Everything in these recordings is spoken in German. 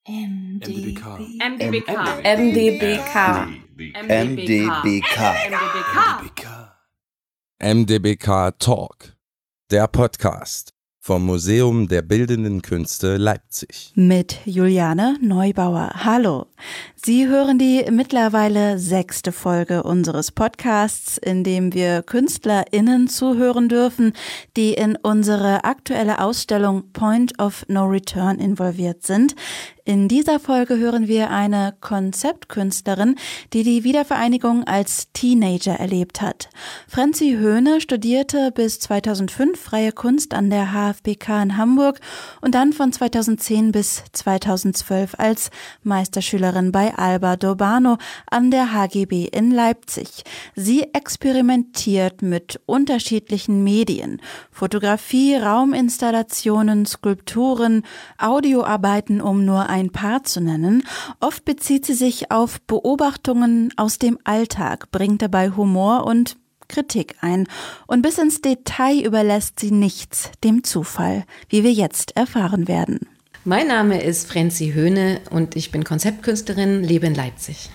MDBK. MDBK. MDBK. MDBK Talk, der Podcast vom Museum der Bildenden Künste Leipzig. Mit Juliane Neubauer. Hallo. Sie hören die mittlerweile 6. Folge unseres Podcasts, in dem wir KünstlerInnen zuhören dürfen, die in unsere aktuelle Ausstellung Point of No Return involviert sind. In dieser Folge hören wir eine Konzeptkünstlerin, die die Wiedervereinigung als Teenager erlebt hat. Franzi Höhne studierte bis 2005 Freie Kunst an der HFBK in Hamburg und dann von 2010 bis 2012 als Meisterschülerin bei Alba D'Urbano an der HGB in Leipzig. Sie experimentiert mit unterschiedlichen Medien: Fotografie, Rauminstallationen, Skulpturen, Audioarbeiten, um nur ein paar zu nennen. Oft bezieht sie sich auf Beobachtungen aus dem Alltag, bringt dabei Humor und Kritik ein. Und bis ins Detail überlässt sie nichts dem Zufall, wie wir jetzt erfahren werden. Mein Name ist Franzi Höhne und ich bin Konzeptkünstlerin, lebe in Leipzig.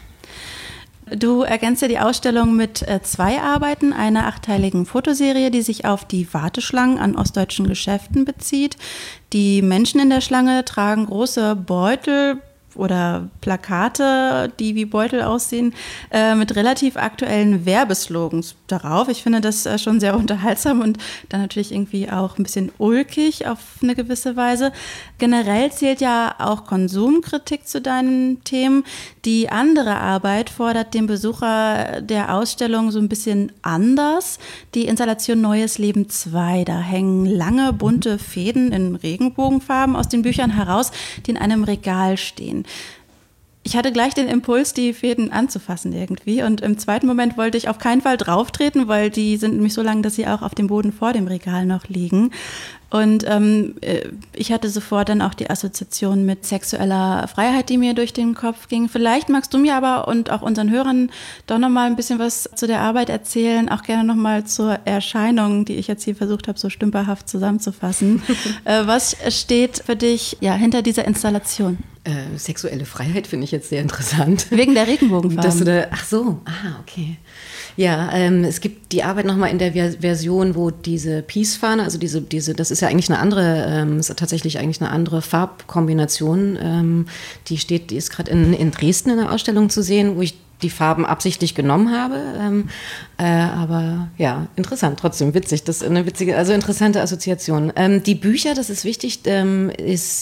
Du ergänzt ja die Ausstellung mit 2 Arbeiten, einer 8-teiligen Fotoserie, die sich auf die Warteschlangen an ostdeutschen Geschäften bezieht. Die Menschen in der Schlange tragen große Beutel oder Plakate, die wie Beutel aussehen, mit relativ aktuellen Werbeslogans darauf. Ich finde das schon sehr unterhaltsam und dann natürlich irgendwie auch ein bisschen ulkig auf eine gewisse Weise. Generell zählt ja auch Konsumkritik zu deinen Themen. Die andere Arbeit fordert den Besucher der Ausstellung so ein bisschen anders. Die Installation Neues Leben 2. Da hängen lange bunte Fäden in Regenbogenfarben aus den Büchern heraus, die in einem Regal stehen. Ich hatte gleich den Impuls, die Fäden anzufassen irgendwie, und im zweiten Moment wollte ich auf keinen Fall drauftreten, weil die sind nämlich so lang, dass sie auch auf dem Boden vor dem Regal noch liegen. Und ich hatte sofort dann auch die Assoziation mit sexueller Freiheit, die mir durch den Kopf ging. Vielleicht magst du mir aber und auch unseren Hörern doch nochmal ein bisschen was zu der Arbeit erzählen, auch gerne nochmal zur Erscheinung, die ich jetzt hier versucht habe, so stümperhaft zusammenzufassen. Was steht für dich hinter dieser Installation? Sexuelle Freiheit finde ich jetzt sehr interessant. Wegen der Regenbogenfarben. Ach so, okay. Ja, es gibt die Arbeit nochmal in der Version, wo diese Peace-Fahne, also diese, das ist ja eigentlich eine andere, ist tatsächlich eigentlich eine andere Farbkombination. Die ist gerade in Dresden in der Ausstellung zu sehen, wo ich die Farben absichtlich genommen habe. Aber ja, interessant, trotzdem witzig. Das ist eine witzige, also interessante Assoziation. Die Bücher, das ist wichtig, ist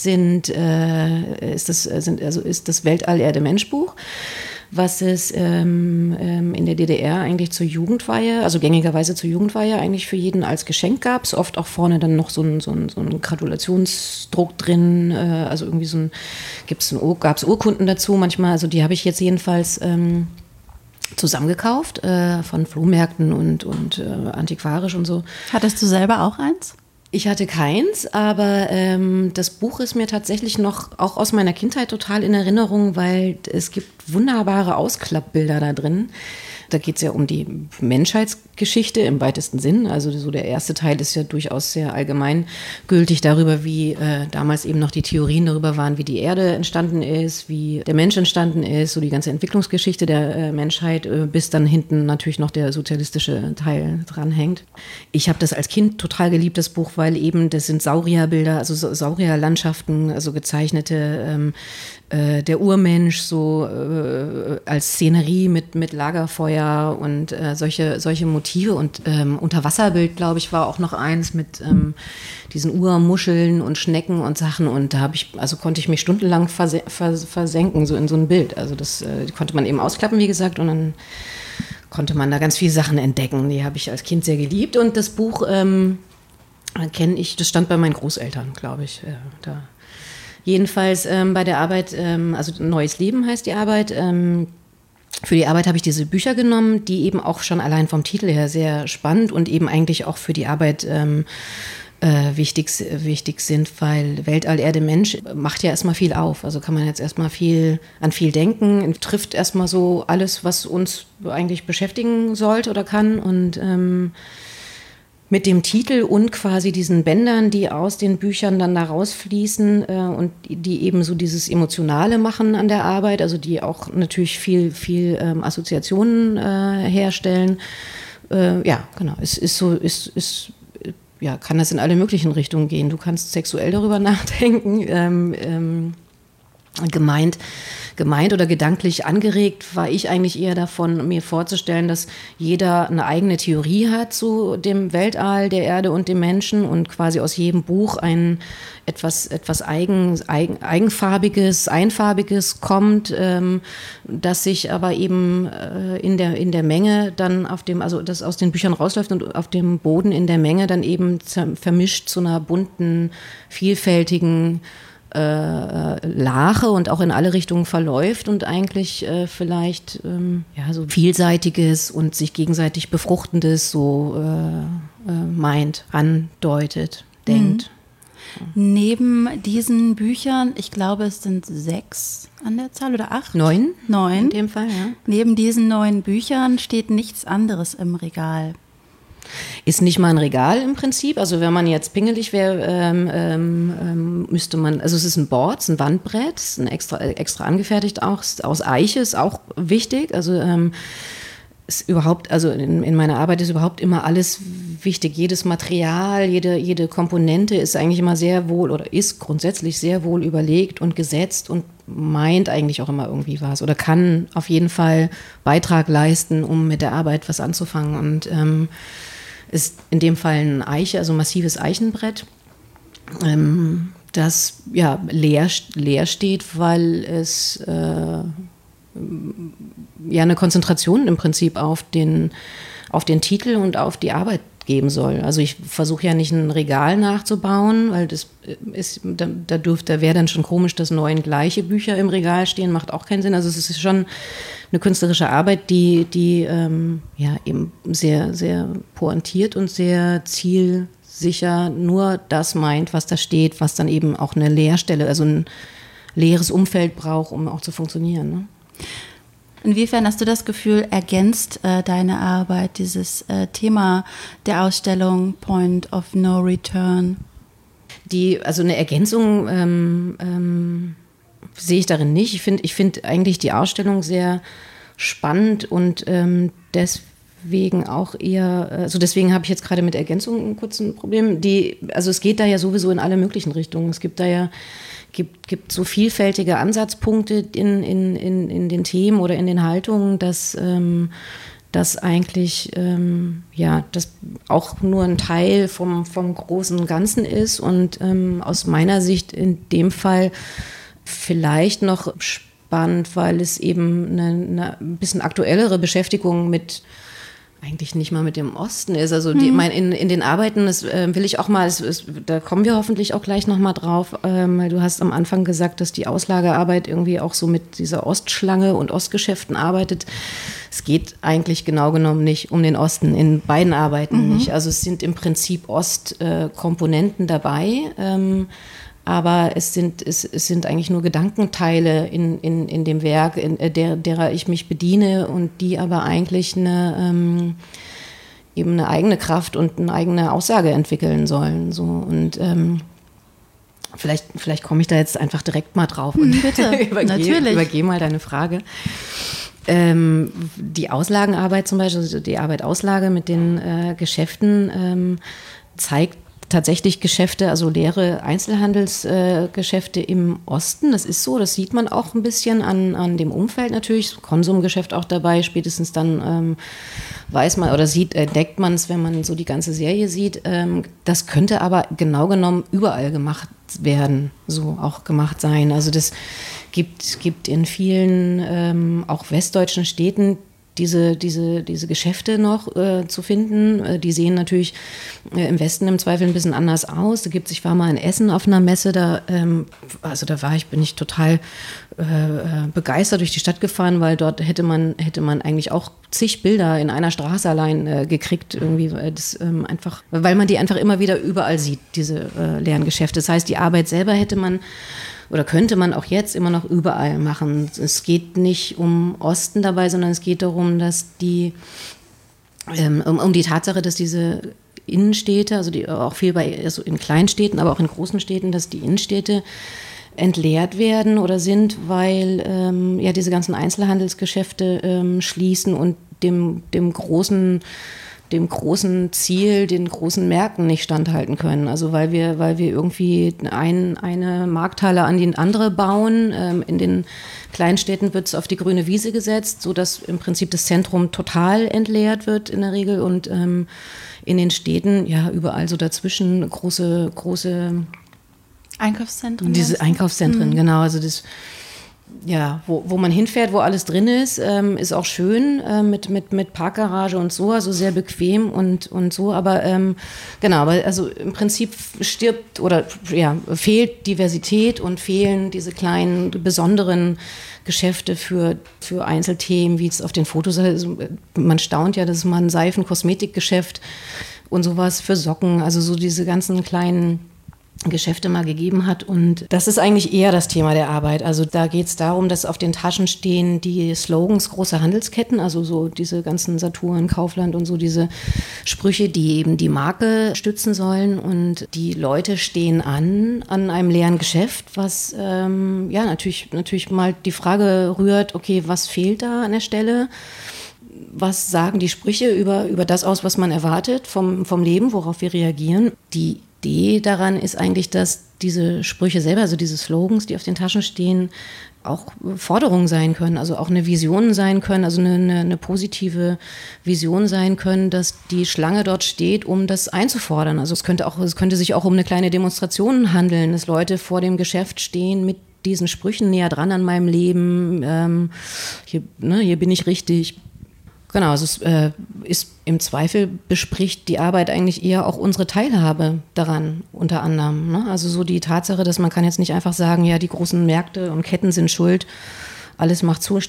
das Weltall-Erde-Mensch-Buch, was es in der DDR eigentlich zur Jugendweihe, also gängigerweise zur Jugendweihe eigentlich für jeden als Geschenk gab. Es oft auch vorne dann noch so ein Gratulationsdruck drin, also irgendwie gab es Urkunden dazu manchmal, also die habe ich jetzt jedenfalls zusammengekauft von Flohmärkten und antiquarisch und so. Hattest du selber auch eins? Ich hatte keins, aber das Buch ist mir tatsächlich noch auch aus meiner Kindheit total in Erinnerung, weil es gibt wunderbare Ausklappbilder da drin. Da geht es ja um die Menschheitsgeschichte im weitesten Sinn. Also so der erste Teil ist ja durchaus sehr allgemeingültig darüber, wie damals eben noch die Theorien darüber waren, wie die Erde entstanden ist, wie der Mensch entstanden ist, so die ganze Entwicklungsgeschichte der Menschheit, bis dann hinten natürlich noch der sozialistische Teil dranhängt. Ich habe das als Kind total geliebt, das Buch, weil eben das sind Saurierbilder, also Saurierlandschaften, also gezeichnete der Urmensch so als Szenerie mit Lagerfeuer und solche Motive und Unterwasserbild, glaube ich, war auch noch eins mit diesen Urmuscheln und Schnecken und Sachen, und da konnte ich mich stundenlang versenken so in so ein Bild. Also das konnte man eben ausklappen, wie gesagt, und dann konnte man da ganz viele Sachen entdecken. Die habe ich als Kind sehr geliebt, und das Buch kenne ich, das stand bei meinen Großeltern, glaube ich, da. Jedenfalls bei der Arbeit, also Neues Leben heißt die Arbeit. Für die Arbeit habe ich diese Bücher genommen, die eben auch schon allein vom Titel her sehr spannend und eben eigentlich auch für die Arbeit wichtig sind, weil Weltall, Erde, Mensch macht ja erstmal viel auf. Also kann man jetzt erstmal an viel denken, trifft erstmal so alles, was uns eigentlich beschäftigen sollte oder kann, und mit dem Titel und quasi diesen Bändern, die aus den Büchern dann da rausfließen und die eben so dieses Emotionale machen an der Arbeit, also die auch natürlich viel Assoziationen herstellen. Ja, genau. Es ist so, ja, kann das in alle möglichen Richtungen gehen. Du kannst sexuell darüber nachdenken. Gemeint oder gedanklich angeregt war ich eigentlich eher davon, mir vorzustellen, dass jeder eine eigene Theorie hat zu dem Weltall, der Erde und dem Menschen und quasi aus jedem Buch ein etwas eigenfarbiges, einfarbiges kommt, das sich aber eben in der Menge dann also das aus den Büchern rausläuft und auf dem Boden in der Menge dann eben vermischt zu einer bunten, vielfältigen Lache und auch in alle Richtungen verläuft und eigentlich vielleicht so vielseitiges und sich gegenseitig befruchtendes so meint, andeutet, denkt. Neben diesen Büchern, ich glaube, es sind 6 an der Zahl oder 8? 9. 9. In dem Fall, ja. Neben diesen 9 Büchern steht nichts anderes im Regal. Ist nicht mal ein Regal im Prinzip. Also wenn man jetzt pingelig wäre, müsste man, also es ist ein Board, es ist ein Wandbrett, es ist extra angefertigt auch, aus Eiche, ist auch wichtig. Also ist überhaupt, also in meiner Arbeit ist überhaupt immer alles wichtig. Jedes Material, jede Komponente ist eigentlich immer sehr wohl oder ist grundsätzlich sehr wohl überlegt und gesetzt und meint eigentlich auch immer irgendwie was oder kann auf jeden Fall Beitrag leisten, um mit der Arbeit was anzufangen. Und ist in dem Fall ein Eiche, also massives Eichenbrett, das ja leer steht, weil es ja eine Konzentration im Prinzip auf den Titel und auf die Arbeit geben soll. Also ich versuche ja nicht ein Regal nachzubauen, weil das ist, da wäre dann schon komisch, dass 9 gleiche Bücher im Regal stehen, macht auch keinen Sinn. Also es ist schon eine künstlerische Arbeit, die ja eben sehr, sehr pointiert und sehr zielsicher nur das meint, was da steht, was dann eben auch eine Leerstelle, also ein leeres Umfeld braucht, um auch zu funktionieren. Ne? Inwiefern hast du das Gefühl, ergänzt deine Arbeit dieses Thema der Ausstellung Point of No Return? Also eine Ergänzung sehe ich darin nicht. Ich finde eigentlich die Ausstellung sehr spannend und deswegen auch eher, also deswegen habe ich jetzt gerade mit Ergänzung kurz ein Problem. Also es geht da ja sowieso in alle möglichen Richtungen. Es gibt da ja gibt so vielfältige Ansatzpunkte in den Themen oder in den Haltungen, dass eigentlich das auch nur ein Teil vom großen Ganzen ist und aus meiner Sicht in dem Fall vielleicht noch spannend, weil es eben eine ein bisschen aktuellere Beschäftigung mit eigentlich nicht mal mit dem Osten ist. Also in den Arbeiten, das will ich auch mal, da kommen wir hoffentlich auch gleich nochmal drauf, weil du hast am Anfang gesagt, dass die Auslagearbeit irgendwie auch so mit dieser Ostschlange und Ostgeschäften arbeitet. Es geht eigentlich genau genommen nicht um den Osten, in beiden Arbeiten nicht. Also es sind im Prinzip Ostkomponenten dabei, aber es sind eigentlich nur Gedankenteile in dem Werk, derer ich mich bediene und die aber eigentlich eben eine eigene Kraft und eine eigene Aussage entwickeln sollen. So. Und vielleicht komme ich da jetzt einfach direkt mal drauf und bitte, übergehe mal deine Frage. Die Auslagenarbeit zum Beispiel, also die Arbeit Auslage mit den Geschäften zeigt tatsächlich Geschäfte, also leere Einzelhandelsgeschäfte im Osten. Das ist so, das sieht man auch ein bisschen an dem Umfeld natürlich. Konsumgeschäft auch dabei, spätestens dann weiß man oder entdeckt man es, wenn man so die ganze Serie sieht. Das könnte aber genau genommen überall gemacht werden, so auch gemacht sein. Also das gibt in vielen auch westdeutschen Städten diese Geschäfte noch zu finden. Die sehen natürlich im Westen im Zweifel ein bisschen anders aus. Ich war mal in Essen auf einer Messe, bin ich total begeistert durch die Stadt gefahren, weil dort hätte man eigentlich auch zig Bilder in einer Straße allein gekriegt, irgendwie einfach, weil man die einfach immer wieder überall sieht, diese leeren Geschäfte. Das heißt, die Arbeit selber könnte man auch jetzt immer noch überall machen. Es geht nicht um Osten dabei, sondern es geht darum, dass um die Tatsache, dass diese Innenstädte, also auch viel also in Kleinstädten, aber auch in großen Städten, dass die Innenstädte entleert werden oder sind, weil diese ganzen Einzelhandelsgeschäfte schließen und dem großen Ziel, den großen Märkten nicht standhalten können. Also weil wir irgendwie eine Markthalle an die andere bauen. In den Kleinstädten wird es auf die grüne Wiese gesetzt, sodass im Prinzip das Zentrum total entleert wird in der Regel. Und in den Städten, ja, überall so dazwischen große Einkaufszentren. Diese Einkaufszentren, genau. Also das, ja, wo man hinfährt, wo alles drin ist auch schön mit Parkgarage und so, also sehr bequem und so, aber genau, aber also im Prinzip fehlt Diversität und fehlen diese kleinen, besonderen Geschäfte für Einzelthemen, wie es auf den Fotos ist. Also man staunt ja, dass es mal ein Seifen-Kosmetikgeschäft und sowas für Socken, also so diese ganzen kleinen Geschäfte mal gegeben hat. Und das ist eigentlich eher das Thema der Arbeit. Also da geht es darum, dass auf den Taschen stehen die Slogans großer Handelsketten, also so diese ganzen Saturn, Kaufland und so diese Sprüche, die eben die Marke stützen sollen. Und die Leute stehen an einem leeren Geschäft, was natürlich mal die Frage rührt, okay, was fehlt da an der Stelle? Was sagen die Sprüche über das aus, was man erwartet vom Leben, worauf wir reagieren? Die Idee daran ist eigentlich, dass diese Sprüche selber, also diese Slogans, die auf den Taschen stehen, auch Forderungen sein können, also auch eine Vision sein können, also eine positive Vision sein können, dass die Schlange dort steht, um das einzufordern. Also es könnte sich auch um eine kleine Demonstration handeln, dass Leute vor dem Geschäft stehen mit diesen Sprüchen näher dran an meinem Leben, hier bin ich richtig. Genau, also es ist im Zweifel bespricht die Arbeit eigentlich eher auch unsere Teilhabe daran, unter anderem. Ne? Also so die Tatsache, dass man kann jetzt nicht einfach sagen, ja, die großen Märkte und Ketten sind schuld, alles macht zu,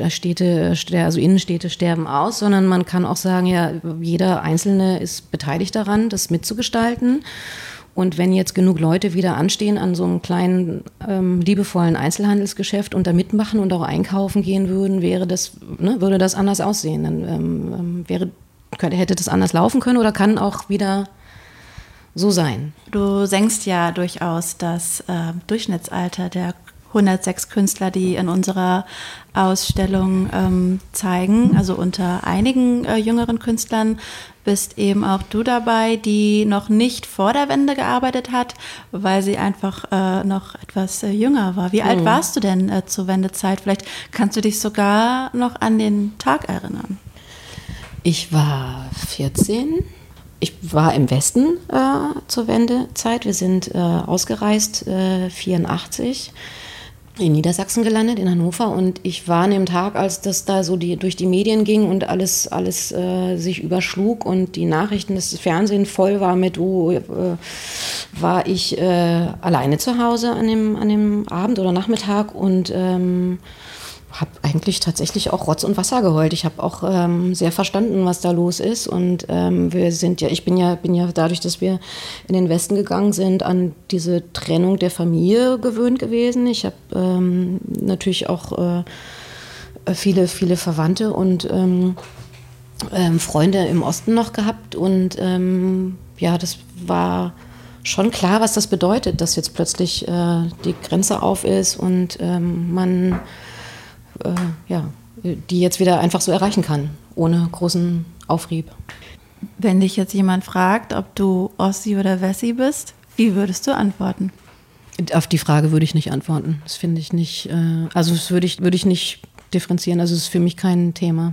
also Innenstädte sterben aus, sondern man kann auch sagen, ja, jeder Einzelne ist beteiligt daran, das mitzugestalten. Und wenn jetzt genug Leute wieder anstehen an so einem kleinen, liebevollen Einzelhandelsgeschäft und da mitmachen und auch einkaufen gehen würden, würde das anders aussehen. Dann hätte das anders laufen können oder kann auch wieder so sein. Du senkst ja durchaus das Durchschnittsalter der 106 Künstler, die in unserer Ausstellung zeigen. Also unter einigen jüngeren Künstlern bist eben auch du dabei, die noch nicht vor der Wende gearbeitet hat, weil sie einfach noch etwas jünger war. Wie alt warst du denn zur Wendezeit? Vielleicht kannst du dich sogar noch an den Tag erinnern. Ich war 14. Ich war im Westen zur Wendezeit. Wir sind ausgereist, 84. In Niedersachsen gelandet, in Hannover, und ich war an dem Tag, als das da so durch die Medien ging und alles sich überschlug und die Nachrichten, das Fernsehen voll war mit, war ich alleine zu Hause an dem Abend oder Nachmittag und habe eigentlich tatsächlich auch Rotz und Wasser geheult. Ich habe auch sehr verstanden, was da los ist. Und ich bin ja dadurch, dass wir in den Westen gegangen sind, an diese Trennung der Familie gewöhnt gewesen. Ich habe natürlich auch viele Verwandte und Freunde im Osten noch gehabt. Und das war schon klar, was das bedeutet, dass jetzt plötzlich die Grenze auf ist und man die jetzt wieder einfach so erreichen kann, ohne großen Aufrieb. Wenn dich jetzt jemand fragt, ob du Ossi oder Wessi bist, wie würdest du antworten? Auf die Frage würde ich nicht antworten. Das finde ich nicht, das würde ich nicht differenzieren, also es ist für mich kein Thema.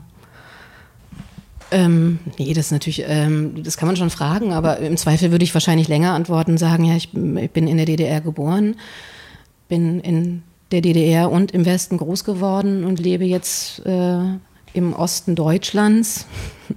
Nee, das ist natürlich, das kann man schon fragen, aber im Zweifel würde ich wahrscheinlich länger antworten, sagen, ja, ich bin in der DDR geboren, bin in der DDR und im Westen groß geworden und lebe jetzt im Osten Deutschlands.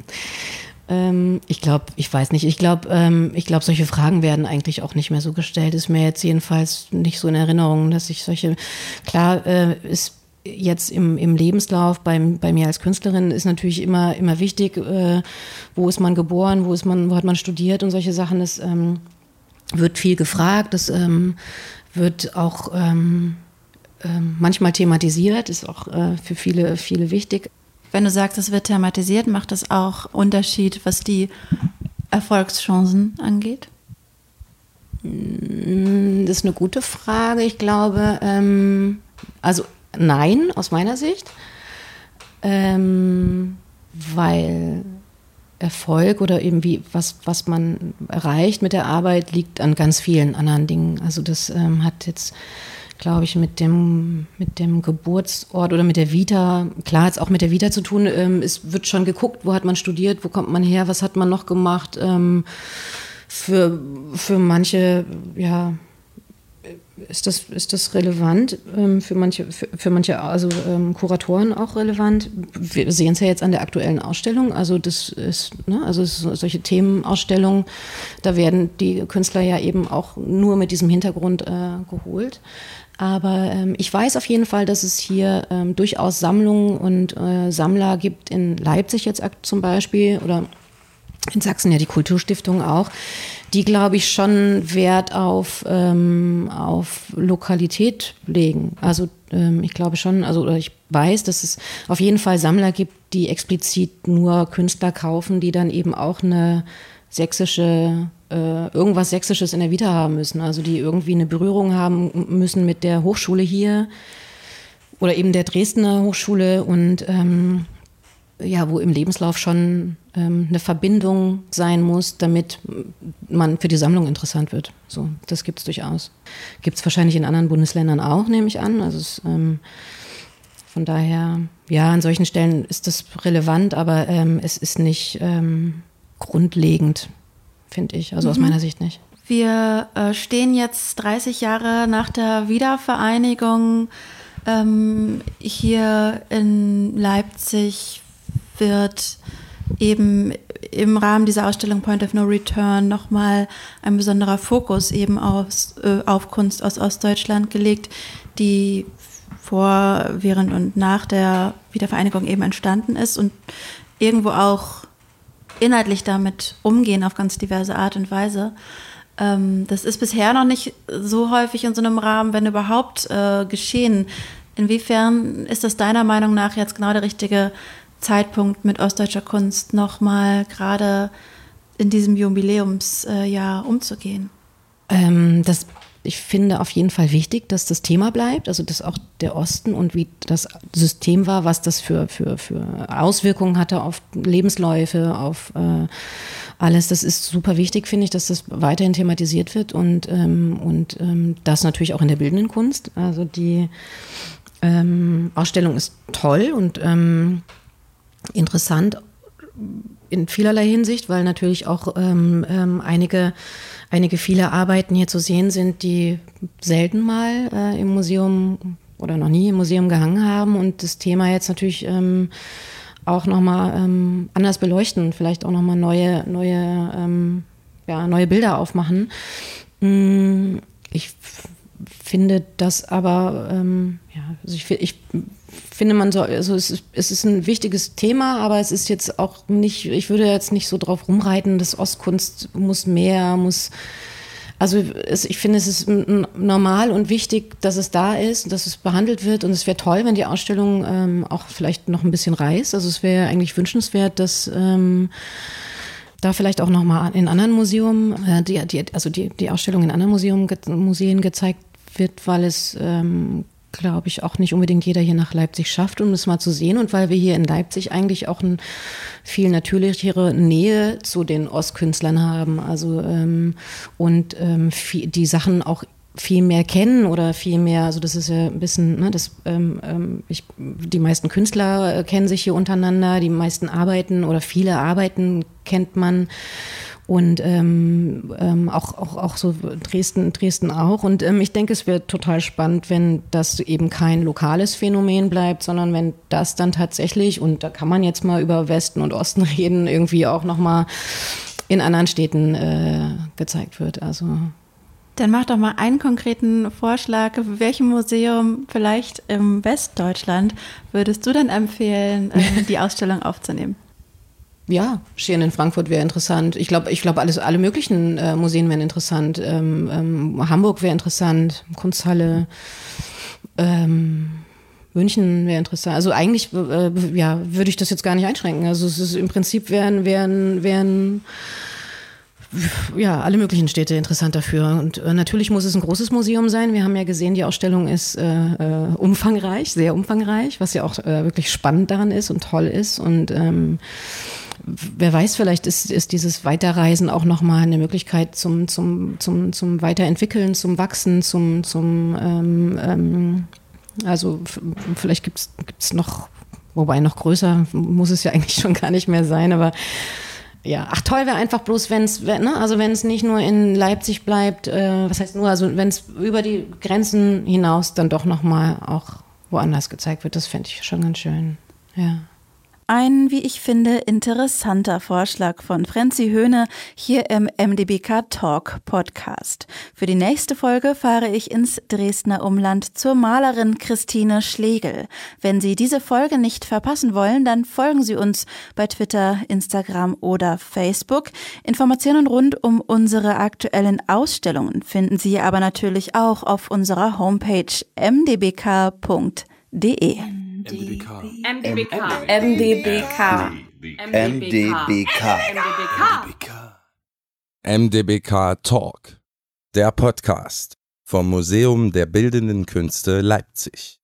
Ich glaube, solche Fragen werden eigentlich auch nicht mehr so gestellt. Ist mir jetzt jedenfalls nicht so in Erinnerung, dass ich ist jetzt im Lebenslauf bei mir als Künstlerin ist natürlich immer wichtig, wo ist man geboren, wo hat man studiert und solche Sachen. Das wird viel gefragt, das wird auch manchmal thematisiert, ist auch für viele wichtig. Wenn du sagst, es wird thematisiert, macht das auch Unterschied, was die Erfolgschancen angeht? Das ist eine gute Frage. Ich glaube, also nein, aus meiner Sicht, weil Erfolg oder irgendwie was man erreicht mit der Arbeit liegt an ganz vielen anderen Dingen. Also das hat jetzt, glaube ich, mit dem Geburtsort oder mit der Vita, klar hat es auch mit der Vita zu tun, es wird schon geguckt, wo hat man studiert, wo kommt man her, was hat man noch gemacht. Für manche, ja, ist das relevant, für manche also Kuratoren auch relevant. Wir sehen es ja jetzt an der aktuellen Ausstellung, also das ist, ne, also solche Themenausstellungen, da werden die Künstler ja eben auch nur mit diesem Hintergrund geholt. Aber ich weiß auf jeden Fall, dass es hier durchaus Sammlungen und Sammler gibt in Leipzig jetzt zum Beispiel oder in Sachsen ja die Kulturstiftung auch, die, glaube ich, schon Wert auf Lokalität legen. Also ich glaube schon, oder ich weiß, dass es auf jeden Fall Sammler gibt, die explizit nur Künstler kaufen, die dann eben auch eine sächsische, irgendwas Sächsisches in der Vita haben müssen. Also die irgendwie eine Berührung haben müssen mit der Hochschule hier oder eben der Dresdner Hochschule und ja, wo im Lebenslauf schon eine Verbindung sein muss, damit man für die Sammlung interessant wird. So, das gibt es durchaus. Gibt es wahrscheinlich in anderen Bundesländern auch, nehme ich an. Also von daher, ja, an solchen Stellen ist das relevant, aber es ist nicht grundlegend, finde ich. Also aus meiner Sicht nicht. Wir stehen jetzt 30 Jahre nach der Wiedervereinigung hier in Leipzig. Wird eben im Rahmen dieser Ausstellung Point of No Return nochmal ein besonderer Fokus eben auf Kunst aus Ostdeutschland gelegt, die vor, während und nach der Wiedervereinigung eben entstanden ist und irgendwo auch inhaltlich damit umgehen auf ganz diverse Art und Weise. Das ist bisher noch nicht so häufig in so einem Rahmen, wenn überhaupt, geschehen. Inwiefern ist das deiner Meinung nach jetzt genau der richtige Zeitpunkt mit ostdeutscher Kunst nochmal gerade in diesem Jubiläumsjahr umzugehen? Ich finde auf jeden Fall wichtig, dass das Thema bleibt, also dass auch der Osten und wie das System war, was das für Auswirkungen hatte auf Lebensläufe, auf alles. Das ist super wichtig, finde ich, dass das weiterhin thematisiert wird und das natürlich auch in der bildenden Kunst. Also die Ausstellung ist toll und interessant in vielerlei Hinsicht, weil natürlich auch einige viele Arbeiten hier zu sehen sind, die selten mal im Museum oder noch nie im Museum gehangen haben und das Thema jetzt natürlich auch nochmal anders beleuchten, vielleicht auch nochmal neue Bilder aufmachen. Ich finde das aber, also ich finde, man soll, also es ist ein wichtiges Thema, aber es ist jetzt auch nicht, ich würde jetzt nicht so drauf rumreiten, dass Ostkunst ich finde, es ist normal und wichtig, dass es da ist, dass es behandelt wird und es wäre toll, wenn die Ausstellung auch vielleicht noch ein bisschen reißt. Also es wäre eigentlich wünschenswert, dass da vielleicht auch nochmal in anderen Museen, die Ausstellung in anderen Museen gezeigt wird, weil es, glaube ich, auch nicht unbedingt jeder hier nach Leipzig schafft, um das mal zu sehen und weil wir hier in Leipzig eigentlich auch eine viel natürlichere Nähe zu den Ostkünstlern haben, also die Sachen auch viel mehr kennen oder viel mehr, also das ist ja ein bisschen, ne, die meisten Künstler kennen sich hier untereinander, die meisten Arbeiten oder viele Arbeiten kennt man. Und auch so Dresden auch. Und ich denke, es wäre total spannend, wenn das eben kein lokales Phänomen bleibt, sondern wenn das dann tatsächlich, und da kann man jetzt mal über Westen und Osten reden, irgendwie auch nochmal in anderen Städten gezeigt wird. Also Dann mach doch mal einen konkreten Vorschlag. Für welchem Museum vielleicht im Westdeutschland würdest du denn empfehlen, die Ausstellung aufzunehmen? Ja, Schirn in Frankfurt wäre interessant. Ich glaube, alle möglichen Museen wären interessant. Hamburg wäre interessant, Kunsthalle, München wäre interessant. Also eigentlich, würde ich das jetzt gar nicht einschränken. Also es ist im Prinzip wären Ja, alle möglichen Städte interessant dafür. Und natürlich muss es ein großes Museum sein. Wir haben ja gesehen, die Ausstellung ist umfangreich, sehr umfangreich, was ja auch wirklich spannend daran ist und toll ist. Und wer weiß, vielleicht ist dieses Weiterreisen auch nochmal eine Möglichkeit zum Weiterentwickeln, zum Wachsen, also vielleicht gibt's noch, wobei noch größer muss es ja eigentlich schon gar nicht mehr sein, aber ja, ach toll wäre einfach bloß, wenn es nicht nur in Leipzig bleibt, was heißt nur, also wenn es über die Grenzen hinaus dann doch nochmal auch woanders gezeigt wird, das fände ich schon ganz schön, ja. Ein, wie ich finde, interessanter Vorschlag von Franzi Höhne hier im MDBK Talk Podcast. Für die nächste Folge fahre ich ins Dresdner Umland zur Malerin Christine Schlegel. Wenn Sie diese Folge nicht verpassen wollen, dann folgen Sie uns bei Twitter, Instagram oder Facebook. Informationen rund um unsere aktuellen Ausstellungen finden Sie aber natürlich auch auf unserer Homepage mdbk.de. MDBK. MDBK Talk, der Podcast vom Museum der Bildenden Künste Leipzig.